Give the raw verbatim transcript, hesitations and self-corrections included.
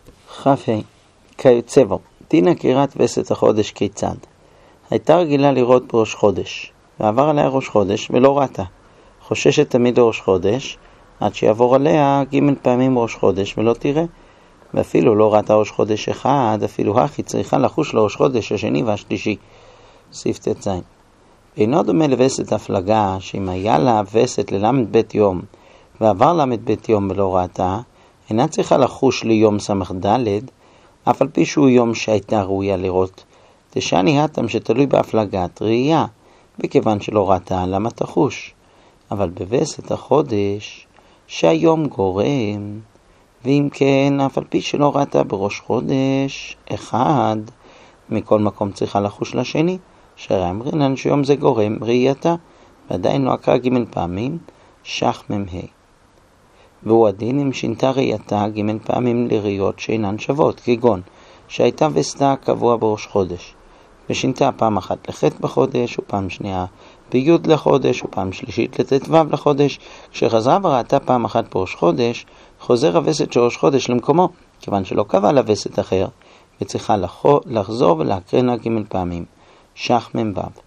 ח"ה כיוצא בו, דין עקירת וסת החודש כיצד? הייתה רגילה לראות בראש חודש, ועבר עליה ראש חודש ולא ראתה. חוששת תמיד לראש חודש, עד שיעבור עליה ג' פעמים ראש חודש ולא תראה. ואפילו לא ראתה ראש חודש אחד, אפילו הכי צריכה לחוש לראש חודש השני והשלישי. סעיף ט"ז. אינו דומה לווסת הפלגה, שאם היה לה וסת ללמד בית יום, ועבר למד בית יום ולא ראתה, אינה צריכה לחוש ליום סמך ד', אף על פי שהוא יום שהייתה ראויה לראות. תשני התם שתלוי בהפלגת ראייה, בכיוון שלא ראתה, למה תחוש? אבל בווסת החודש, שהיום גורם, ואם כן, אף על פי שלא ראתה בראש חודש אחד, מכל מקום צריכה לחוש לשני, שהרי אמרינן שיום זה גורם ראייתה, ועדיין לא עקרה ג' פעמים, שח מ"ה. והוא הדין אם שינתה ראייתה ג' פעמים לראיות שאינן שוות, כגון שהייתה וסתה קבוע בראש חודש, ושינתה פעם אחת לח' בחודש, ופעם שנייה בי' לחודש, ופעם שלישית לט"ו לחודש. כשחזרה וראתה פעם אחת בראש חודש, חוזר הווסת של ראש חודש למקומו, כיוון שלא קבע לה וסת אחר, וצריכה לחזור ולהקרנה ג' פעמים, שח מ"ו.